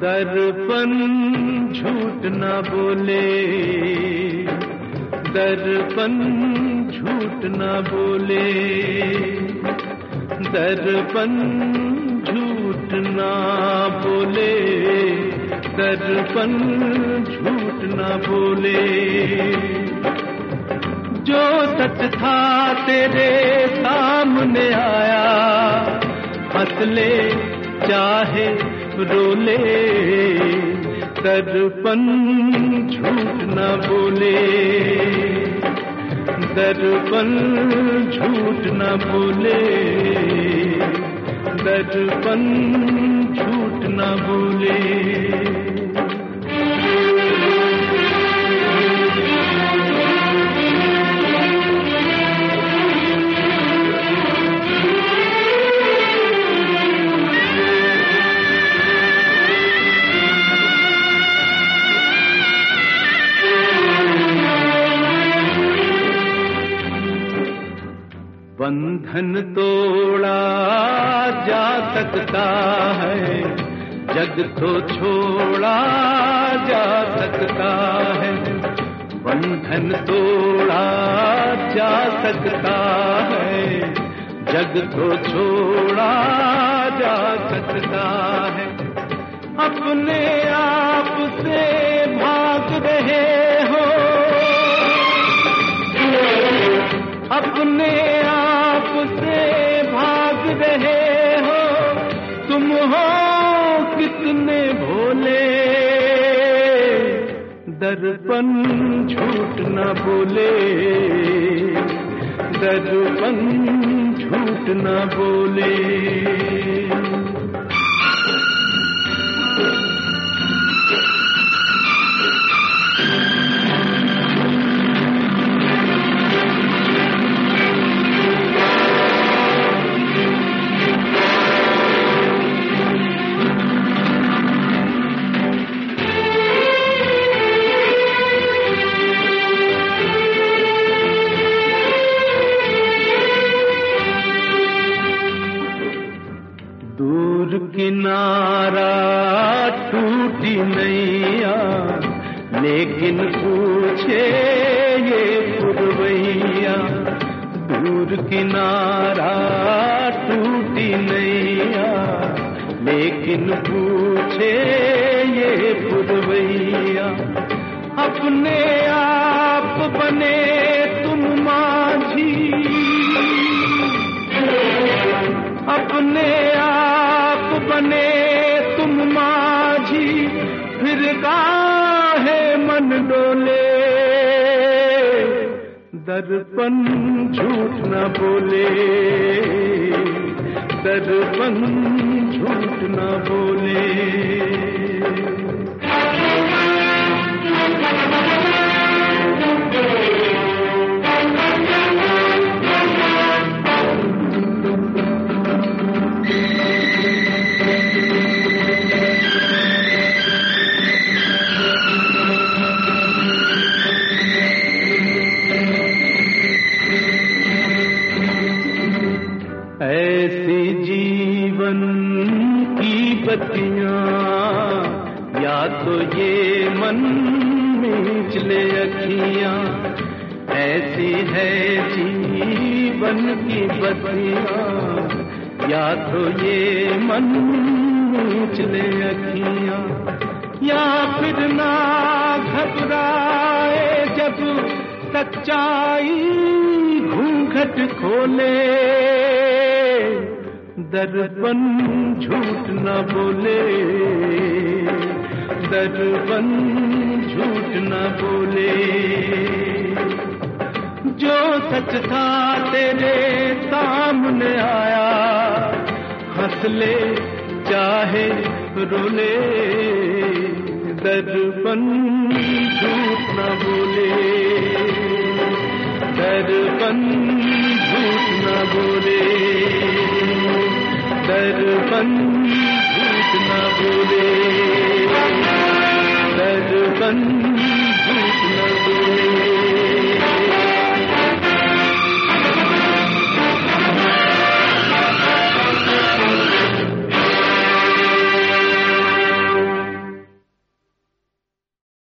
दर्पण झूठ न बोले, दर्पण झूठ न बोले, दर्पण झूठ न बोले, दर्पण झूठ न बोले। जो सच था तेरे सामने आया, हंस ले चाहे रो ले, दर्पण झूठ न बोले, दर्पण झूठ न बोले, दर्पण झूठ न बोले। बंधन तोड़ा जा सकता है, जग तो छोड़ा जा सकता है। बंधन तोड़ा जा सकता है, जग तो छोड़ा जा सकता है। अपने आप से भाग रहे हो, अपने आप से भाग रहे हो, तुम हो कितने भोले, दर्पण झूठ न बोले, दर्पण झूठ न बोले। दूर किनारा टूटी नैया, लेकिन पूछे ये पुरवैया। दूर किनारा टूटी नैया, लेकिन पूछे ये पुरवैया। अपने आप बने तुम माझी, अपने आप बने तुम माझी, फिर काहे मन डोले, दर्पण झूठ न बोले, दर्पण झूठ न बोले। ऐसी जीवन की बत्तियां, या तो ये मन मींच ले अखियां। ऐसी है जीवन की बत्तियां, या तो ये मन मींच ले अखियां। या फिर ना घबराए जब सच्चाई घूंघट खोले, दर्पण झूठ न बोले, दर्पण झूठ न बोले। जो सच था तेरे सामने आया, हंस ले चाहे रो ले, दर्पण झूठ न बोले, दर्पण झूठ न बोले, दर्पण